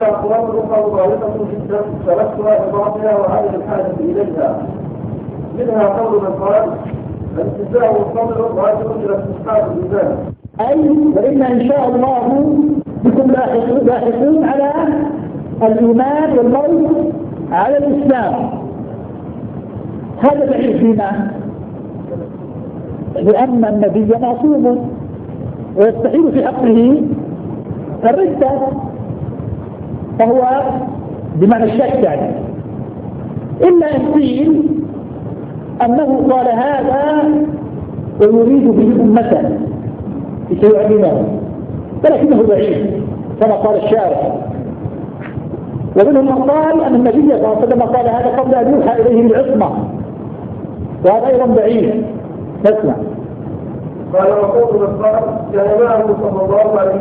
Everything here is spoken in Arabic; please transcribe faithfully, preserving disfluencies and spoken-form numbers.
أقوال أخرى مغالطة جدا تركتها لبعضها وعدم الحاجة إليها. منها قول من قال الاتباع والصبر راجع إلى استحقاق الإيمان، أي وإن إن شاء الله بكم لاحقون على الإيمان والموت على الإسلام. هذا بعيد فينا، لأن النبي معصوم ويستحيل في حقه الردة، فهو بمعنى الشك يعني، إلا أن قيل أنه قال هذا ويريد به أمته لسيعلمه، ولكنه بعيد كما قال الشارع. ومنهم من قال أن النبي صلى الله عليه وسلم قال هذا قبل أن يوحى إليه بالعصمة، وهذا أيضا بعيد. نسمع. قال وقول من قال كان معه صلى الله عليه